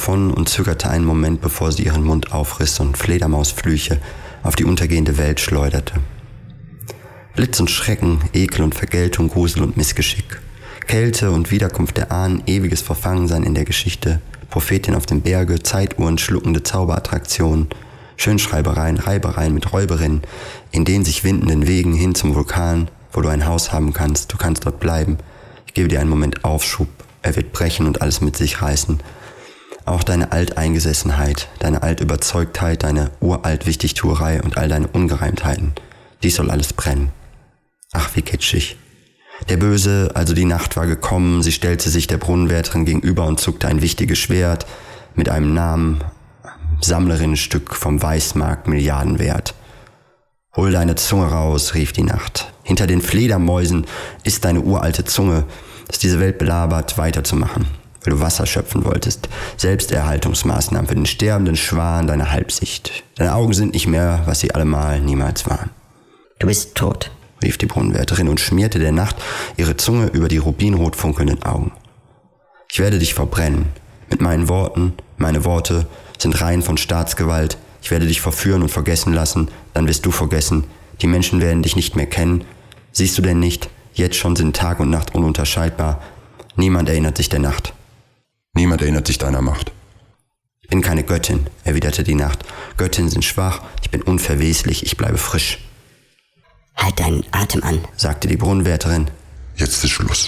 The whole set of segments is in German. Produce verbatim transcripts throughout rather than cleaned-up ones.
davon und zögerte einen Moment, bevor sie ihren Mund aufriss und Fledermausflüche auf die untergehende Welt schleuderte. Blitz und Schrecken, Ekel und Vergeltung, Grusel und Missgeschick. Kälte und Wiederkunft der Ahnen, ewiges Verfangensein in der Geschichte, Prophetin auf dem Berge, Zeituhren, schluckende Zauberattraktionen, Schönschreibereien, Reibereien mit Räuberinnen, in den sich windenden Wegen hin zum Vulkan, wo du ein Haus haben kannst, du kannst dort bleiben. Ich gebe dir einen Moment Aufschub, er wird brechen und alles mit sich reißen. Auch deine Alteingesessenheit, deine Altüberzeugtheit, deine Uralt-Wichtigtuerei und all deine Ungereimtheiten, dies soll alles brennen. Ach, wie kitschig. Der Böse, also die Nacht war gekommen, sie stellte sich der Brunnenwärterin gegenüber und zuckte ein wichtiges Schwert mit einem Namen, Sammlerinnenstück vom Weißmarkt, Milliardenwert. Hol deine Zunge raus, rief die Nacht. Hinter den Fledermäusen ist deine uralte Zunge, das diese Welt belabert, weiterzumachen, weil du Wasser schöpfen wolltest. Selbsterhaltungsmaßnahmen für den sterbenden Schwan deiner Halbsicht. Deine Augen sind nicht mehr, was sie allemal niemals waren. Du bist tot, rief die Brunnenwärterin und schmierte der Nacht ihre Zunge über die rubinrot funkelnden Augen. Ich werde dich verbrennen, mit meinen Worten, meine Worte sind Reihen von Staatsgewalt, ich werde dich verführen und vergessen lassen, dann wirst du vergessen, die Menschen werden dich nicht mehr kennen. Siehst du denn nicht, jetzt schon sind Tag und Nacht ununterscheidbar, niemand erinnert sich der Nacht. Niemand erinnert sich deiner Macht. Ich bin keine Göttin, erwiderte die Nacht. Göttinnen sind schwach, ich bin unverweslich, ich bleibe frisch. Halt deinen Atem an, sagte die Brunnenwärterin. Jetzt ist Schluss.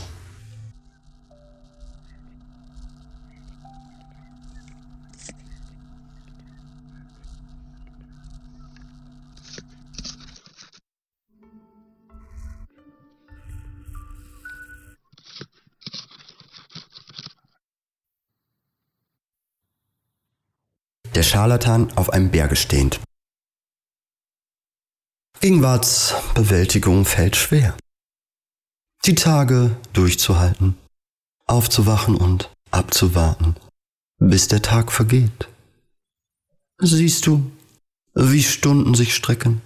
Der Scharlatan auf einem Berge stehend. Gegenwartsbewältigung fällt schwer. Die Tage durchzuhalten, aufzuwachen und abzuwarten, bis der Tag vergeht. Siehst du, wie Stunden sich strecken,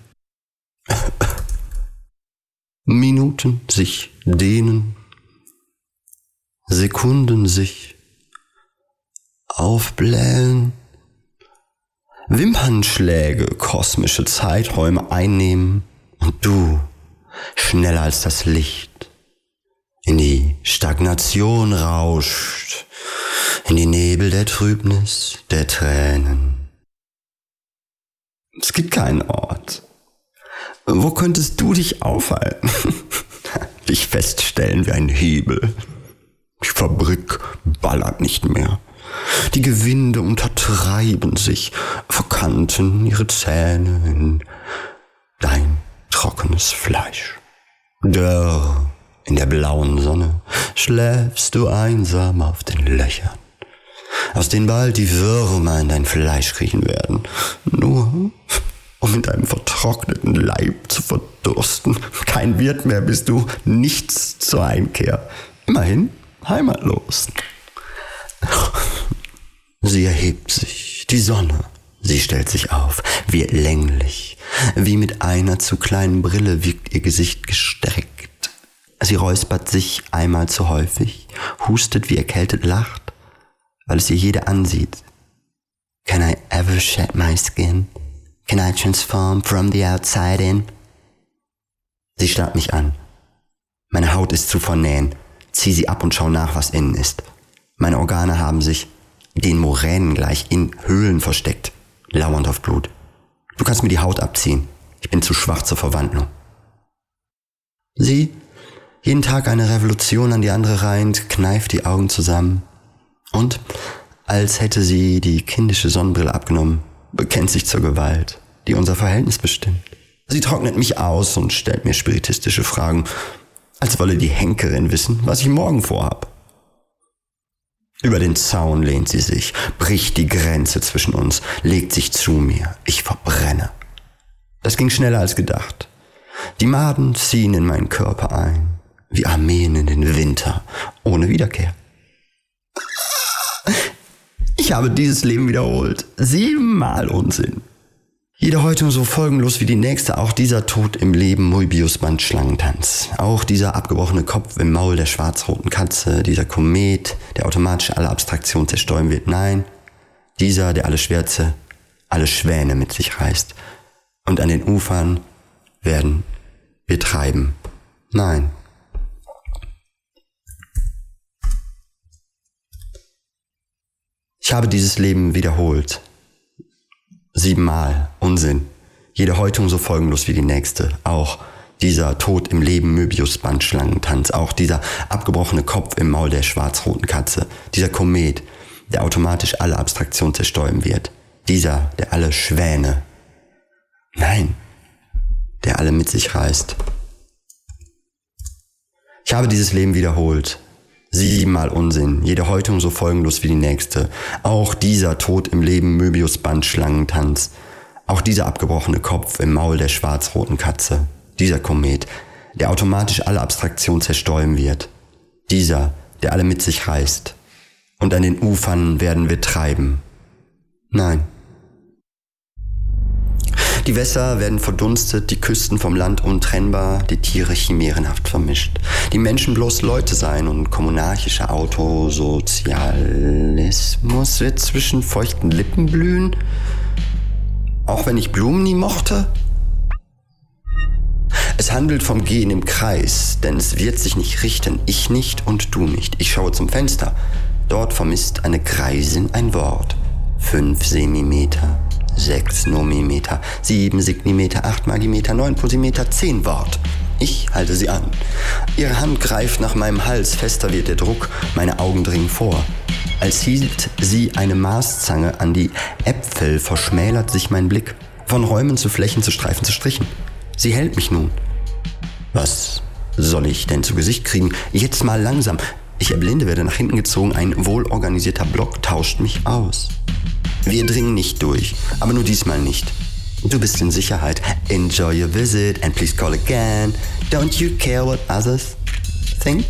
Minuten sich dehnen, Sekunden sich aufblähen, Wimpernschläge kosmische Zeiträume einnehmen und du, schneller als das Licht, in die Stagnation rauscht, in die Nebel der Trübnis, der Tränen. Es gibt keinen Ort. Wo könntest du dich aufhalten? Dich feststellen wie ein Hebel. Die Fabrik ballert nicht mehr. Die Gewinde untertreiben sich, verkanten ihre Zähne in dein trockenes Fleisch. Dörr in der blauen Sonne schläfst du einsam auf den Löchern, aus denen bald die Würmer in dein Fleisch kriechen werden, nur um in deinem vertrockneten Leib zu verdursten. Kein Wirt mehr bist du, nichts zur Einkehr. Immerhin heimatlos. Sie erhebt sich, die Sonne, sie stellt sich auf, wird länglich, wie mit einer zu kleinen Brille wirkt ihr Gesicht gestreckt. Sie räuspert sich einmal zu häufig, hustet wie erkältet lacht, weil es ihr jede ansieht. Can I ever shed my skin? Can I transform from the outside in? Sie starrt mich an. Meine Haut ist zu vernähen, zieh sie ab und schau nach, was innen ist. Meine Organe haben sich den Moränen gleich in Höhlen versteckt, lauernd auf Blut. Du kannst mir die Haut abziehen, ich bin zu schwach zur Verwandlung. Sie, jeden Tag eine Revolution an die andere reihend, kneift die Augen zusammen und, als hätte sie die kindische Sonnenbrille abgenommen, bekennt sich zur Gewalt, die unser Verhältnis bestimmt. Sie trocknet mich aus und stellt mir spiritistische Fragen, als wolle die Henkerin wissen, was ich morgen vorhab. Über den Zaun lehnt sie sich, bricht die Grenze zwischen uns, legt sich zu mir. Ich verbrenne. Das ging schneller als gedacht. Die Maden ziehen in meinen Körper ein, wie Armeen in den Winter, ohne Wiederkehr. Ich habe dieses Leben wiederholt. Siebenmal Unsinn. Jede Häutung so folgenlos wie die nächste, auch dieser Tod im Leben, Moebiusband Schlangentanz. Auch dieser abgebrochene Kopf im Maul der schwarz-roten Katze, dieser Komet, der automatisch alle Abstraktion zerstören wird. Nein, Dieser, der alle Schwärze, alle Schwäne mit sich reißt. Und an den Ufern werden wir treiben. Nein. Ich habe dieses Leben wiederholt. Siebenmal. Unsinn. Jede Häutung so folgenlos wie die nächste. Auch dieser Tod im Leben Möbius-Bandschlangentanz. Auch dieser abgebrochene Kopf im Maul der schwarz-roten Katze. Dieser Komet, der automatisch alle Abstraktion zerstäuben wird. Dieser, der alle Schwäne. Nein. Der alle mit sich reißt. Ich habe dieses Leben wiederholt. Siebenmal Unsinn, jede Häutung so folgenlos wie die nächste. Auch dieser Tod im Leben Möbius-Bandschlangentanz. Auch dieser abgebrochene Kopf im Maul der schwarz-roten Katze. Dieser Komet, der automatisch alle Abstraktion zerstäuben wird. Dieser, der alle mit sich reißt. Und an den Ufern werden wir treiben. Nein. Die Wässer werden verdunstet, die Küsten vom Land untrennbar, die Tiere chimärenhaft vermischt. Die Menschen bloß Leute sein und kommunarchischer Autosozialismus wird zwischen feuchten Lippen blühen, auch wenn ich Blumen nie mochte. Es handelt vom Gehen im Kreis, denn es wird sich nicht richten, ich nicht und du nicht. Ich schaue zum Fenster, dort vermisst eine Greisin ein Wort. Fünf Semimeter. Sechs Nomimeter, sieben Signimeter, acht Magimeter, neun Posimeter, zehn Wort. Ich halte sie an. Ihre Hand greift nach meinem Hals, fester wird der Druck, meine Augen dringen vor. Als hielt sie eine Maßzange an die Äpfel, verschmälert sich mein Blick. Von Räumen zu Flächen, zu Streifen, zu Strichen. Sie hält mich nun. Was soll ich denn zu Gesicht kriegen? Jetzt mal langsam. Ich erblinde, werde nach hinten gezogen, ein wohlorganisierter Block tauscht mich aus. Wir dringen nicht durch, aber nur diesmal nicht. Du bist in Sicherheit. Enjoy your visit and please call again. Don't you care what others think?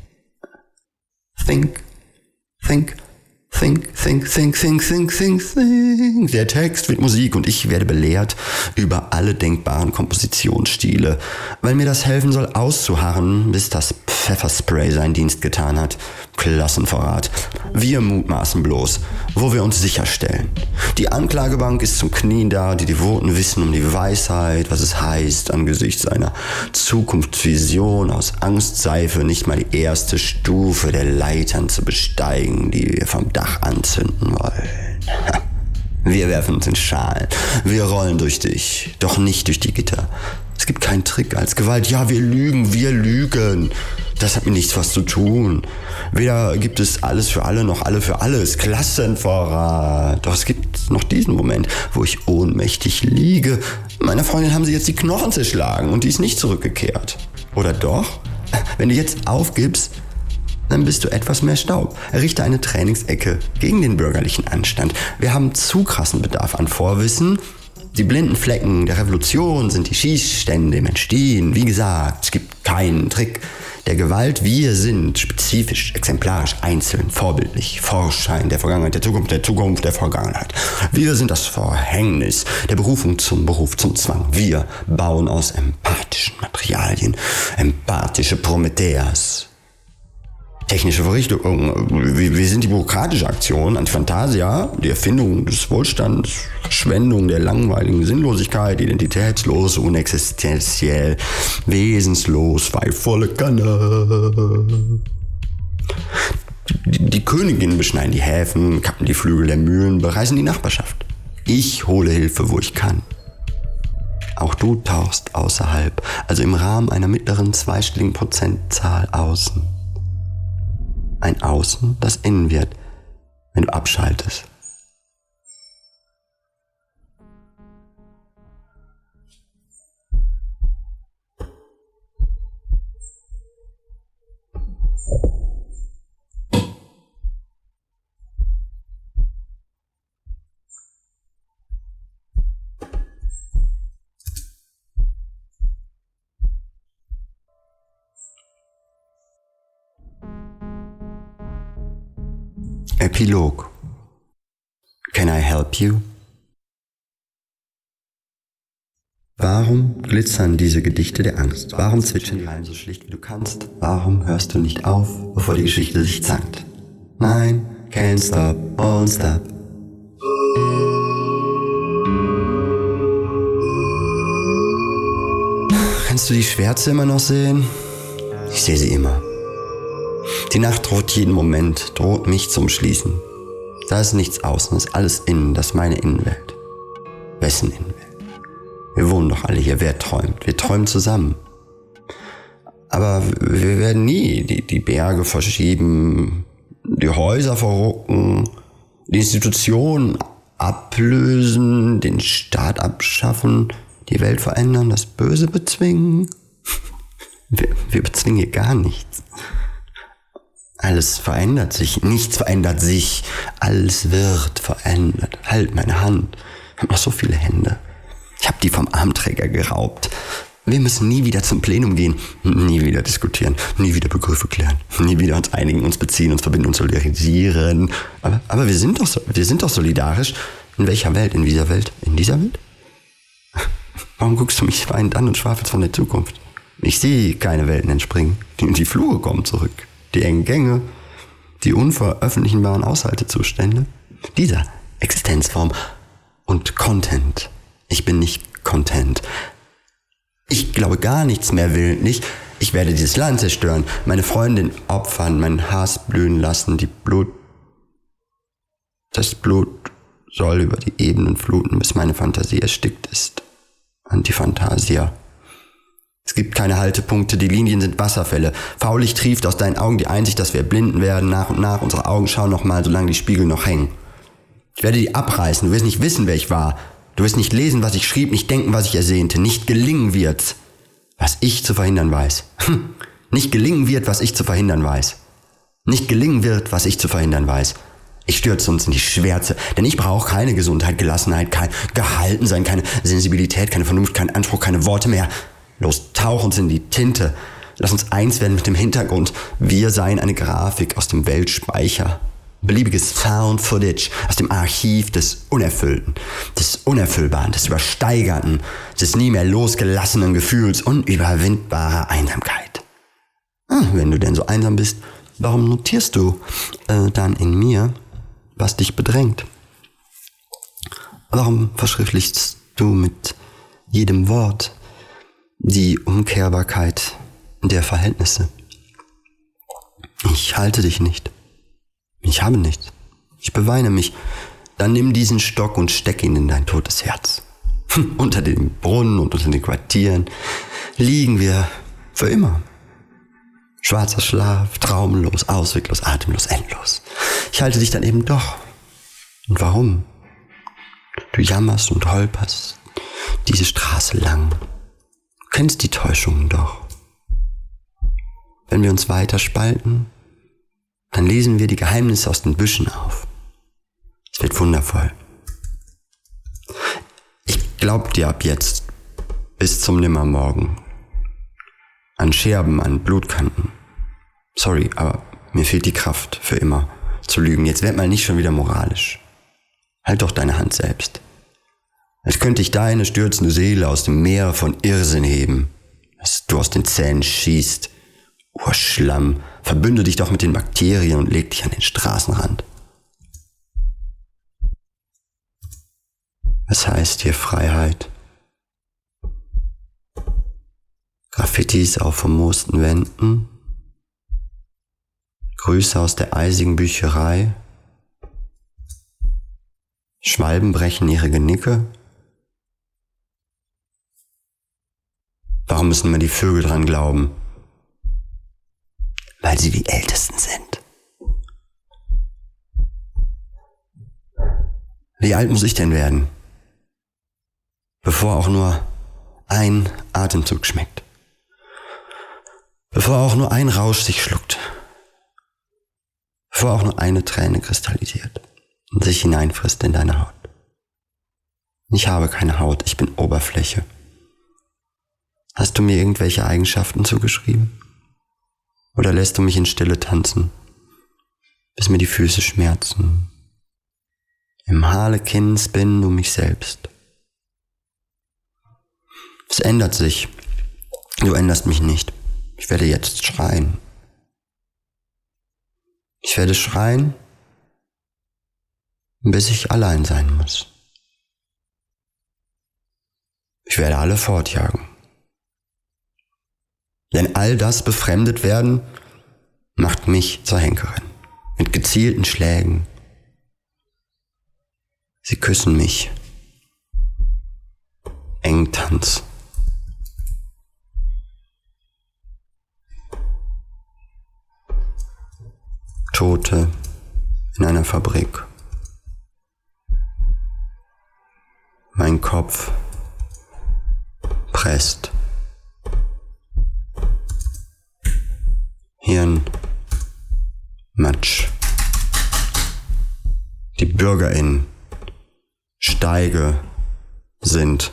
Think, think, think, think, think, think, think, think, think. Der Text wird Musik und ich werde belehrt über alle denkbaren Kompositionsstile, weil mir das helfen soll auszuharren, bis das Pfefferspray seinen Dienst getan hat. Klassenverrat. Wir mutmaßen bloß, wo wir uns sicherstellen. Die Anklagebank ist zum Knien da, die Devoten wissen um die Weisheit, was es heißt, angesichts einer Zukunftsvision aus Angstseife nicht mal die erste Stufe der Leitern zu besteigen, die wir vom Dach anzünden wollen. Wir werfen uns in Schalen, wir rollen durch dich, doch nicht durch die Gitter. Es gibt keinen Trick als Gewalt. Ja, wir lügen, wir lügen. Das hat mit nichts was zu tun. Weder gibt es alles für alle, noch alle für alles. Klassenverrat. Doch es gibt noch diesen Moment, wo ich ohnmächtig liege. Meiner Freundin haben sie jetzt die Knochen zerschlagen und die ist nicht zurückgekehrt. Oder doch? Wenn du jetzt aufgibst, dann bist du etwas mehr Staub. Errichte eine Trainingsecke gegen den bürgerlichen Anstand. Wir haben zu krassen Bedarf an Vorwissen. Die blinden Flecken der Revolution sind die Schießstände im Entstehen. Wie gesagt, es gibt keinen Trick der Gewalt. Wir sind spezifisch, exemplarisch, einzeln, vorbildlich, Vorschein der Vergangenheit, der Zukunft, der Zukunft, der Vergangenheit. Wir sind das Verhängnis der Berufung zum Beruf, zum Zwang. Wir bauen aus empathischen Materialien empathische Prometheas. Technische Verrichtungen, wir sind die bürokratische Aktion, Antifantasia, die Erfindung des Wohlstands, Verschwendung der langweiligen Sinnlosigkeit, identitätslos, unexistenziell, wesenslos, weil volle Kanne. Die, die Königinnen beschneiden die Häfen, kappen die Flügel der Mühlen, bereisen die Nachbarschaft. Ich hole Hilfe, wo ich kann. Auch du tauchst außerhalb, also im Rahmen einer mittleren zweistelligen Prozentzahl außen. Ein Außen, das innen wird, wenn du abschaltest. Epilog. Can I help you? Warum glitzern diese Gedichte der Angst? Warum zwitschern die Reime so schlicht wie du kannst? Warum hörst du nicht auf, bevor die Geschichte sich zankt? Nein, can't stop, won't stop. Kannst du die Schwärze immer noch sehen? Ich sehe sie immer. Die Nacht droht jeden Moment, droht mich zu umschließen. Da ist nichts außen, das ist alles innen, das ist meine Innenwelt. Wessen Innenwelt? Wir wohnen doch alle hier, wer träumt? Wir träumen zusammen. Aber wir werden nie die, die Berge verschieben, die Häuser verrucken, die Institutionen ablösen, den Staat abschaffen, die Welt verändern, das Böse bezwingen. Wir, wir bezwingen hier gar nichts. Alles verändert sich, nichts verändert sich, alles wird verändert. Halt meine Hand, ich habe noch so viele Hände. Ich habe die vom Armträger geraubt. Wir müssen nie wieder zum Plenum gehen, nie wieder diskutieren, nie wieder Begriffe klären, nie wieder uns einigen, uns beziehen, uns verbinden, uns solidarisieren. Aber, aber wir sind doch so, wir sind doch solidarisch. In welcher Welt? In dieser Welt? In dieser Welt? Warum guckst du mich weinend an und schwafelst von der Zukunft? Ich sehe keine Welten entspringen. Die, die Flure kommen zurück. Die engen Gänge, die unveröffentlichenbaren Aushaltezustände dieser Existenzform und Content. Ich bin nicht content. Ich glaube gar nichts mehr willentlich. Ich werde dieses Land zerstören, meine Freundin opfern, mein Hass blühen lassen, die Blut... Das Blut soll über die Ebenen fluten, bis meine Fantasie erstickt ist. Antifantasia. Es gibt keine Haltepunkte, die Linien sind Wasserfälle. Faulicht trieft aus deinen Augen die Einsicht, dass wir blinden werden. Nach und nach, unsere Augen schauen noch mal, solange die Spiegel noch hängen. Ich werde die abreißen, du wirst nicht wissen, wer ich war. Du wirst nicht lesen, was ich schrieb, nicht denken, was ich ersehnte. Nicht gelingen wird, was ich zu verhindern weiß. Hm. Nicht gelingen wird, was ich zu verhindern weiß. Nicht gelingen wird, was ich zu verhindern weiß. Ich stürze uns in die Schwärze, denn ich brauche keine Gesundheit, Gelassenheit, kein Gehaltensein, keine Sensibilität, keine Vernunft, keinen Anspruch, keine Worte mehr. Los, tauch uns in die Tinte. Lass uns eins werden mit dem Hintergrund. Wir seien eine Grafik aus dem Weltspeicher. Beliebiges Found Footage aus dem Archiv des Unerfüllten, des Unerfüllbaren, des Übersteigerten, des nie mehr losgelassenen Gefühls unüberwindbarer Einsamkeit. Hm, wenn du denn so einsam bist, warum notierst du äh, dann in mir, was dich bedrängt? Warum verschriftlichst du mit jedem Wort die Umkehrbarkeit der Verhältnisse? Ich halte dich nicht. Ich habe nichts. Ich beweine mich. Dann nimm diesen Stock und steck ihn in dein totes Herz. Unter dem Brunnen und unter den Quartieren liegen wir für immer. Schwarzer Schlaf, traumlos, ausweglos, atemlos, endlos. Ich halte dich dann eben doch. Und warum? Du jammerst und holperst diese Straße lang. Du kennst die Täuschungen doch. Wenn wir uns weiter spalten, dann lesen wir die Geheimnisse aus den Büschen auf. Es wird wundervoll. Ich glaub dir ab jetzt bis zum Nimmermorgen. An Scherben, an Blutkanten. Sorry, aber mir fehlt die Kraft, für immer zu lügen. Jetzt werd mal nicht schon wieder moralisch. Halt doch deine Hand selbst. Als könnte ich deine stürzende Seele aus dem Meer von Irrsinn heben, dass du aus den Zähnen schießt. Urschlamm, verbünde dich doch mit den Bakterien und leg dich an den Straßenrand. Was heißt hier Freiheit? Graffitis auf vermoosten Wänden, Grüße aus der eisigen Bücherei, Schwalben brechen ihre Genicke. Warum müssen immer die Vögel dran glauben? Weil sie die Ältesten sind. Wie alt muss ich denn werden, bevor auch nur ein Atemzug schmeckt? Bevor auch nur ein Rausch sich schluckt? Bevor auch nur eine Träne kristallisiert und sich hineinfrisst in deine Haut? Ich habe keine Haut, ich bin Oberfläche. Hast du mir irgendwelche Eigenschaften zugeschrieben? Oder lässt du mich in Stille tanzen, bis mir die Füße schmerzen? Im Harlekin spinnen du mich selbst. Es ändert sich. Du änderst mich nicht. Ich werde jetzt schreien. Ich werde schreien, bis ich allein sein muss. Ich werde alle fortjagen. Denn all das befremdet werden macht mich zur Henkerin. Mit gezielten Schlägen. Sie küssen mich. Engtanz. Tote in einer Fabrik. Mein Kopf presst. Hirn Matsch. Die BürgerInnen Steige sind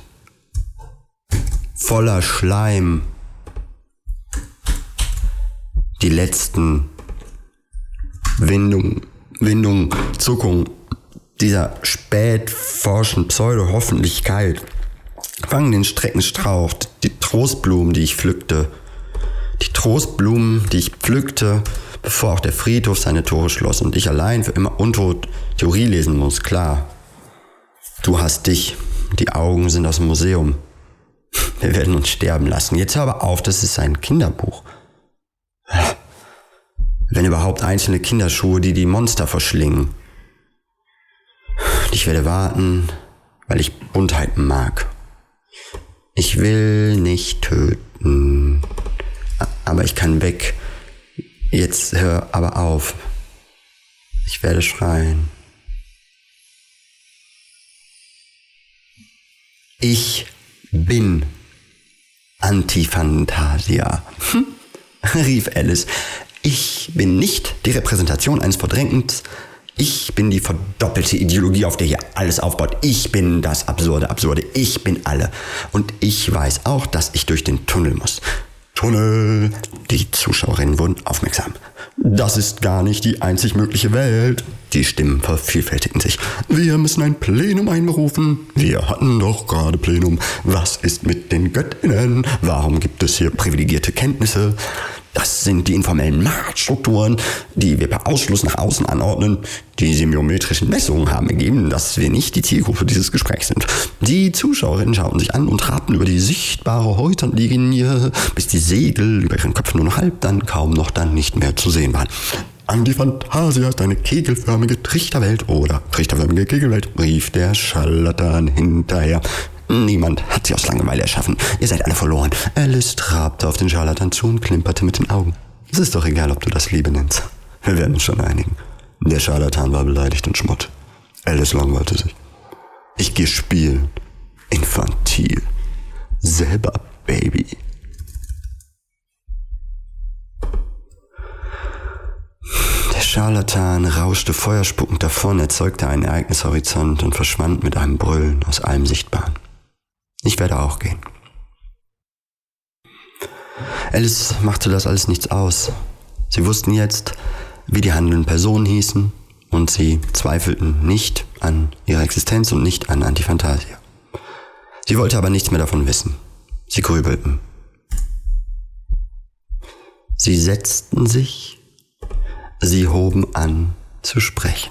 voller Schleim. Die letzten Windungen, Windungen, Zuckungen dieser spätforschen Pseudo-Hoffentlichkeit fangen den Streckenstrauch, die Trostblumen, die ich pflückte, die Trostblumen, die ich pflückte, bevor auch der Friedhof seine Tore schloss und ich allein für immer untot Theorie lesen muss, klar. Du hast dich, die Augen sind aus dem Museum. Wir werden uns sterben lassen. Jetzt hör aber auf, das ist ein Kinderbuch. Wenn überhaupt einzelne Kinderschuhe, die die Monster verschlingen. Ich werde warten, weil ich Buntheit mag. Ich will nicht töten, aber ich kann weg. Jetzt hör aber auf. Ich werde schreien. Ich bin Antifantasia, hm? rief Alice. Ich bin nicht die Repräsentation eines Verdrängens. Ich bin die verdoppelte Ideologie, auf der hier alles aufbaut. Ich bin das Absurde, Absurde. Ich bin alle. Und ich weiß auch, dass ich durch den Tunnel muss. Tunnel. Die Zuschauerinnen wurden aufmerksam. Das ist gar nicht die einzig mögliche Welt. Die Stimmen vervielfältigten sich. Wir müssen ein Plenum einberufen. Wir hatten doch gerade Plenum. Was ist mit den Göttinnen? Warum gibt es hier privilegierte Kenntnisse? Das sind die informellen Machtstrukturen, die wir per Ausschluss nach außen anordnen. Die semiometrischen Messungen haben ergeben, dass wir nicht die Zielgruppe dieses Gesprächs sind. Die Zuschauerinnen schauten sich an und trabten über die sichtbare Häuternlinie, bis die Segel über ihren Köpfen nur noch halb, dann kaum noch, dann nicht mehr zu sehen waren. Antifantasia ist eine kegelförmige Trichterwelt oder trichterförmige Kegelwelt, rief der Scharlatan hinterher. Niemand hat sie aus Langeweile erschaffen. Ihr seid alle verloren. Alice trabte auf den Scharlatan zu und klimperte mit den Augen. Es ist doch egal, ob du das Liebe nennst. Wir werden uns schon einigen. Der Scharlatan war beleidigt und schmott. Alice langweilte sich. Ich gehe spielen. Infantil. Selber Baby. Der Scharlatan rauschte feuerspuckend davon, erzeugte einen Ereignishorizont und verschwand mit einem Brüllen aus allem Sichtbaren. Ich werde auch gehen. Alice machte das alles nichts aus. Sie wussten jetzt, wie die handelnden Personen hießen und sie zweifelten nicht an ihrer Existenz und nicht an Antifantasia. Sie wollte aber nichts mehr davon wissen. Sie grübelten. Sie setzten sich, sie hoben an zu sprechen.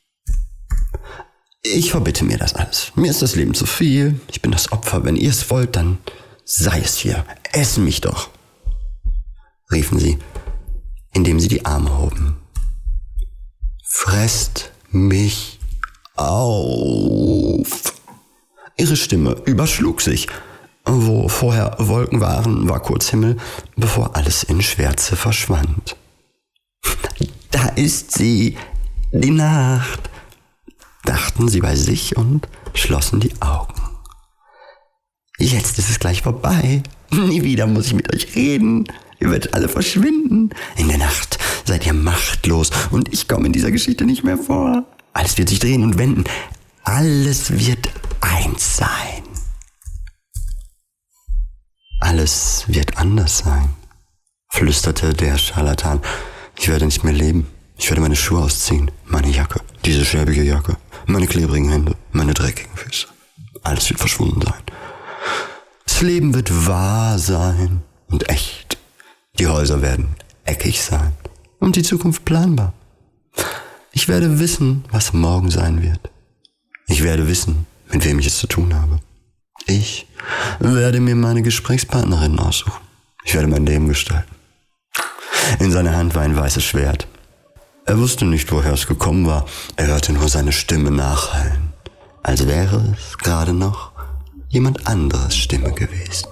Ich verbitte mir das alles. Mir ist das Leben zu viel. Ich bin das Opfer. Wenn ihr es wollt, dann sei es hier. Essen mich doch, riefen sie, indem sie die Arme hoben. Fresst mich auf. Ihre Stimme überschlug sich. Wo vorher Wolken waren, war kurz Himmel, bevor alles in Schwärze verschwand. Da ist sie, die Nacht, dachten sie bei sich und schlossen die Augen. Jetzt ist es gleich vorbei. Nie wieder muss ich mit euch reden. Ihr werdet alle verschwinden. In der Nacht seid ihr machtlos und ich komme in dieser Geschichte nicht mehr vor. Alles wird sich drehen und wenden. Alles wird eins sein. Alles wird anders sein, flüsterte der Scharlatan. Ich werde nicht mehr leben. Ich werde meine Schuhe ausziehen, meine Jacke, diese schäbige Jacke, meine klebrigen Hände, meine dreckigen Füße. Alles wird verschwunden sein. Das Leben wird wahr sein und echt. Die Häuser werden eckig sein und die Zukunft planbar. Ich werde wissen, was morgen sein wird. Ich werde wissen, mit wem ich es zu tun habe. Ich werde mir meine Gesprächspartnerinnen aussuchen. Ich werde mein Leben gestalten. In seiner Hand war ein weißes Schwert. Er wusste nicht, woher es gekommen war. Er hörte nur seine Stimme nachhallen, als wäre es gerade noch jemand anderes Stimme gewesen.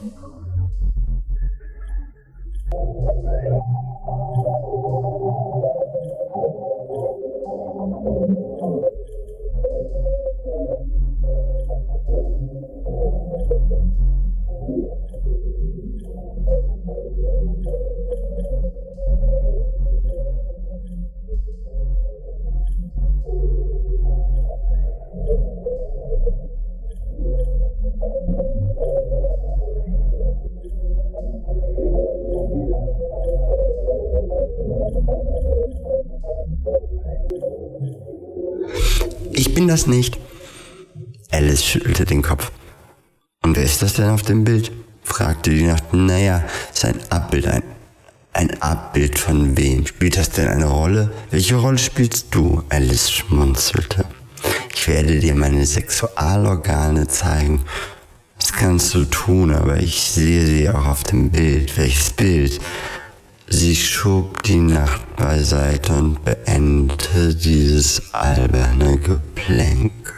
Ich bin das nicht. Alice schüttelte den Kopf. Und wer ist das denn auf dem Bild? Fragte die Nacht. Naja, ist ein Abbild, ein, ein Abbild von wem? Spielt das denn eine Rolle? Welche Rolle spielst du? Alice schmunzelte. Ich werde dir meine Sexualorgane zeigen. Das kannst du tun, aber ich sehe sie auch auf dem Bild. Welches Bild? Sie schob die Nacht beiseite und beendete dieses alberne Geplänkel.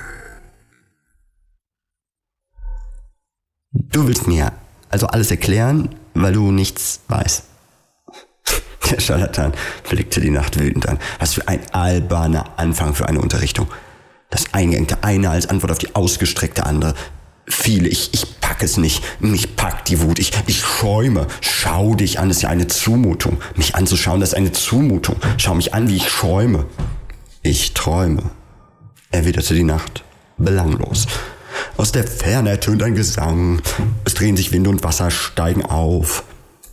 Du willst mir also alles erklären, weil du nichts weißt. Der Scharlatan blickte die Nacht wütend an. Was für ein alberner Anfang für eine Unterrichtung. Das eingängte eine als Antwort auf die ausgestreckte andere. Viele, ich, ich pack es nicht. Mich packt die Wut. Ich, ich schäume. Schau dich an, das ist ja eine Zumutung. Mich anzuschauen, das ist eine Zumutung. Schau mich an, wie ich schäume. Ich träume, erwiderte die Nacht, belanglos. Aus der Ferne ertönt ein Gesang. Es drehen sich Wind und Wasser, steigen auf.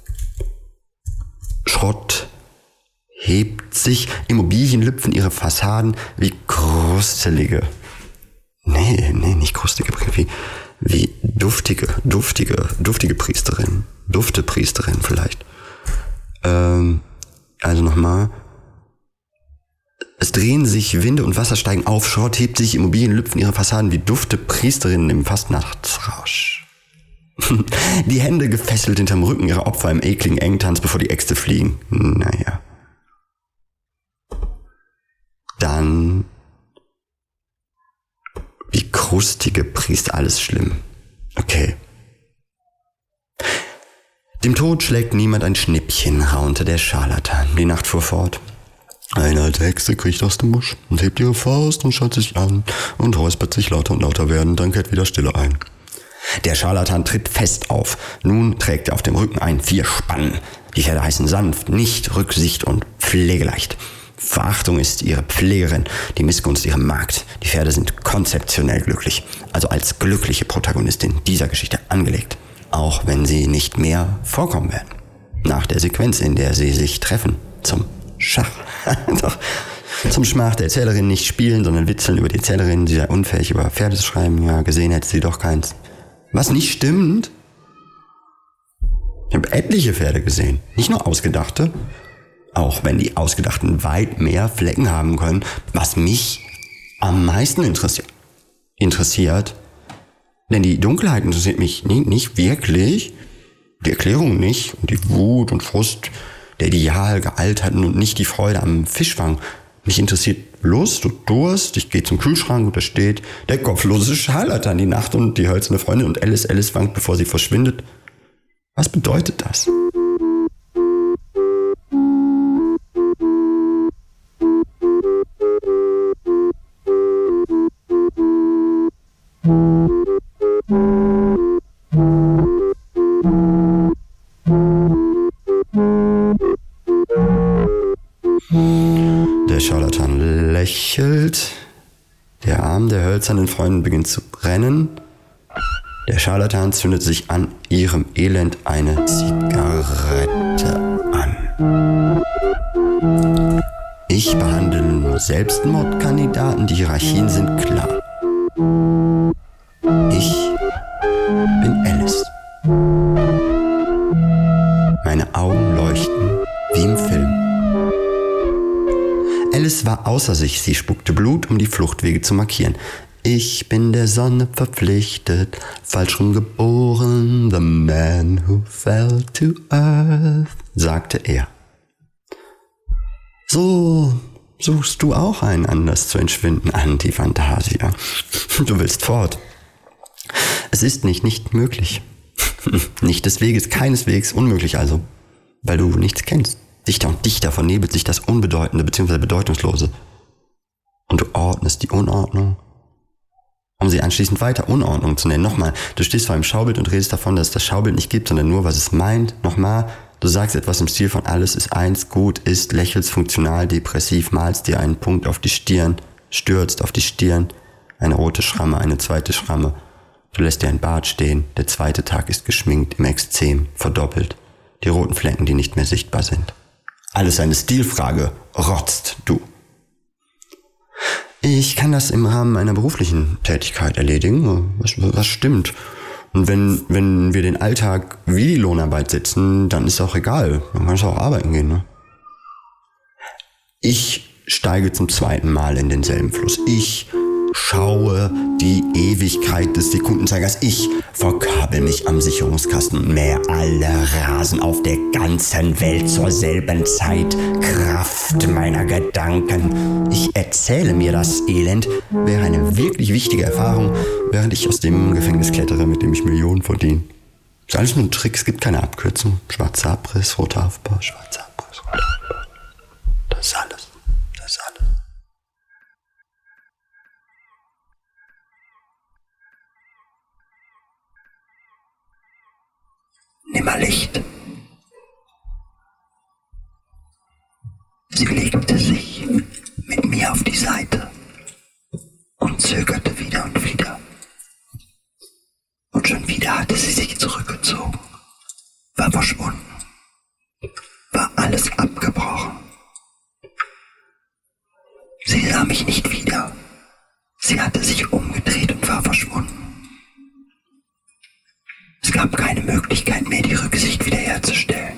Schrott hebt sich, Immobilien lüpfen ihre Fassaden wie krustelige, nee, nee, nicht krustige, wie, wie duftige, duftige, duftige Priesterin, dufte Priesterin vielleicht. Ähm, also nochmal. Es drehen sich Winde und Wasser, steigen auf, Schrott hebt sich, Immobilien lüpfen ihre Fassaden wie dufte Priesterinnen im Fastnachtsrausch. Die Hände gefesselt hinterm Rücken ihrer Opfer im ekligen Engtanz, bevor die Äxte fliegen. Naja. Dann wie krustige Priester, alles schlimm. Okay. Dem Tod schlägt niemand ein Schnippchen, raunte der Scharlatan. Die Nacht fuhr fort. Eine alte Hexe kriecht aus dem Busch und hebt ihre Faust und schaut sich an und räuspert sich lauter und lauter werden, dann kehrt wieder Stille ein. Der Scharlatan tritt fest auf. Nun trägt er auf dem Rücken ein Vierspann. Die Pferde heißen sanft, nicht Rücksicht und pflegeleicht. Verachtung ist ihre Pflegerin, die Missgunst ihre Magd. Die Pferde sind konzeptionell glücklich, also als glückliche Protagonistin dieser Geschichte angelegt, auch wenn sie nicht mehr vorkommen werden. Nach der Sequenz, in der sie sich treffen, zum Schach. Doch, zum Schmach der Erzählerin nicht spielen, sondern witzeln über die Erzählerin, sie sei unfähig über Pferde zu schreiben. Ja, gesehen hätte sie doch keins. Was nicht stimmt? Ich habe etliche Pferde gesehen, nicht nur ausgedachte. Auch wenn die Ausgedachten weit mehr Flecken haben können, was mich am meisten interessiert. interessiert. Denn die Dunkelheit interessiert mich nie, nicht wirklich, die Erklärung nicht und die Wut und Frust der ideal gealterten und nicht die Freude am Fischfang. Mich interessiert Lust und Durst, ich gehe zum Kühlschrank und da steht der kopflose Scharlatan, die Nacht und die hölzerne Freundin und Alice, Alice wankt, bevor sie verschwindet. Was bedeutet das? Der Scharlatan lächelt. Der Arm der hölzernen Freundin beginnt zu brennen. Der Scharlatan zündet sich an ihrem Elend eine Zigarette an. Ich behandle nur Selbstmordkandidaten, die Hierarchien sind klar. Ich bin Alice. Meine Augen leuchten wie im Film. Alice war außer sich, sie spuckte Blut, um die Fluchtwege zu markieren. Ich bin der Sonne verpflichtet, falsch rum geboren, the man who fell to earth, sagte er. So suchst du auch einen Anlass zu entschwinden, Antifantasia. Du willst fort. Es ist nicht nicht möglich. Nicht des Weges, keineswegs unmöglich also, weil du nichts kennst. Dichter und dichter vernebelt sich das Unbedeutende bzw. Bedeutungslose. Und du ordnest die Unordnung, um sie anschließend weiter Unordnung zu nennen. Nochmal, du stehst vor einem Schaubild und redest davon, dass es das Schaubild nicht gibt, sondern nur, was es meint. Nochmal, du sagst etwas im Stil von alles ist eins, gut ist, lächelst funktional, depressiv, malst dir einen Punkt auf die Stirn, stürzt auf die Stirn, eine rote Schramme, eine zweite Schramme. Du lässt dir ein Bart stehen, der zweite Tag ist geschminkt, im Extrem, verdoppelt. Die roten Flecken, die nicht mehr sichtbar sind. Alles eine Stilfrage, rotzt du. Ich kann das im Rahmen einer beruflichen Tätigkeit erledigen, was, was stimmt. Und wenn, wenn wir den Alltag wie die Lohnarbeit setzen, dann ist auch egal, dann kannst du auch arbeiten gehen. Ne? Ich steige zum zweiten Mal in denselben Fluss. Ich schaue die Ewigkeit des Sekundenzeigers. Ich verkabel mich am Sicherungskasten und mähe alle Rasen auf der ganzen Welt zur selben Zeit. Kraft meiner Gedanken. Ich erzähle mir das Elend, wäre eine wirklich wichtige Erfahrung, während ich aus dem Gefängnis klettere, mit dem ich Millionen verdiene. Ist alles nur ein Trick, es gibt keine Abkürzung. Schwarzer Abriss, roter Aufbau, schwarzer Abriss, roter Aufbau. Das ist alles. Das ist alles. Nimmerlicht. Sie legte sich mit mir auf die Seite und zögerte wieder und wieder. Und schon wieder hatte sie sich zurückgezogen, war verschwunden, war alles abgebrochen. Sie sah mich nicht wieder. Sie hatte sich umgedreht und war verschwunden. Es gab keine Möglichkeit mehr, die Rücksicht wiederherzustellen.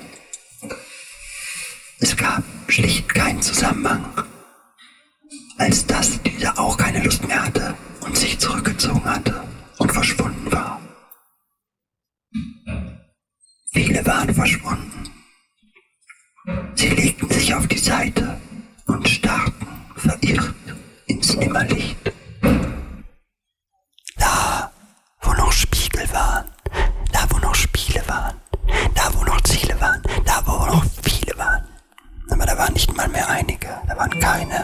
Es gab schlicht keinen Zusammenhang, als dass dieser auch keine Lust mehr hatte und sich zurückgezogen hatte und verschwunden war. Viele waren verschwunden. Sie legten sich auf die Seite und starrten verirrt ins Nimmerlicht. Da, wo noch Spiegel waren, da, wo noch Spiele waren, da, wo noch Ziele waren, da, wo noch viele waren. Aber da waren nicht mal mehr einige, da waren keine.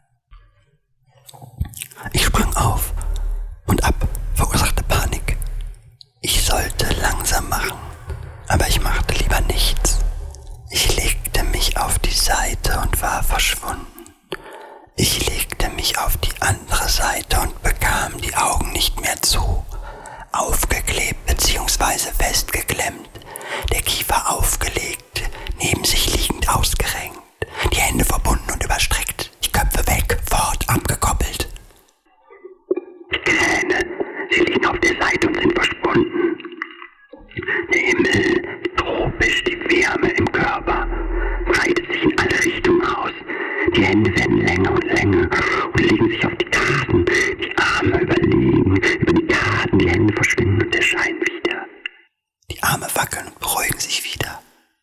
Ich sprang auf und ab, verursachte Panik. Ich sollte langsam machen, aber ich machte lieber nichts. Ich legte mich auf die Seite und war verschwunden. Ich legte mich auf die andere Seite und bekam die Augen nicht mehr zu. Aufgeklebt bzw. festgeklemmt, der Kiefer aufgelegt, neben sich liegend ausgerenkt, die Hände verbunden und überstreckt, die Köpfe weg, fort, abgekoppelt. Die Kräne, sie liegen auf der Seite und sind verschwunden. Der Himmel, tropisch, die Wärme im Körper, breitet sich in alle Richtungen aus. Die Hände werden länger und länger und legen sich auf die Karten. Die Arme überliegen über die Karten, die Hände verschwinden und erscheinen wieder. Die Arme wackeln und beruhigen sich wieder.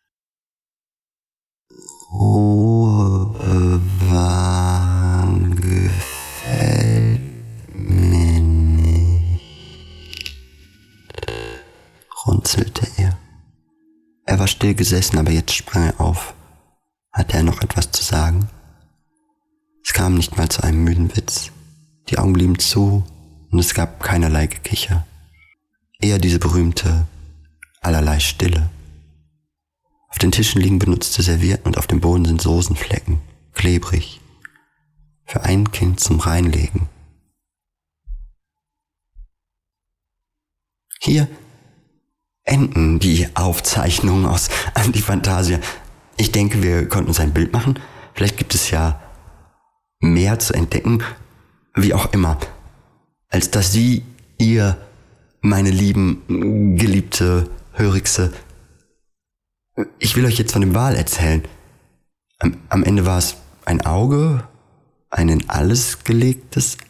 Ruhe bewahren gefällt mir nicht, runzelte er. Er war still gesessen, aber jetzt sprang er auf. Hatte er noch etwas zu sagen? Es kam nicht mal zu einem müden Witz. Die Augen blieben zu und es gab keinerlei Gekicher. Eher diese berühmte allerlei Stille. Auf den Tischen liegen benutzte Servietten und auf dem Boden sind Soßenflecken, klebrig. Für ein Kind zum Reinlegen. Hier enden die Aufzeichnungen aus Antifantasia. Ich denke, wir konnten uns ein Bild machen. Vielleicht gibt es ja mehr zu entdecken, wie auch immer, als dass Sie, ihr, meine lieben, geliebte Hörigste, ich will euch jetzt von dem Wal erzählen. Am, am Ende war es ein Auge, ein in alles gelegtes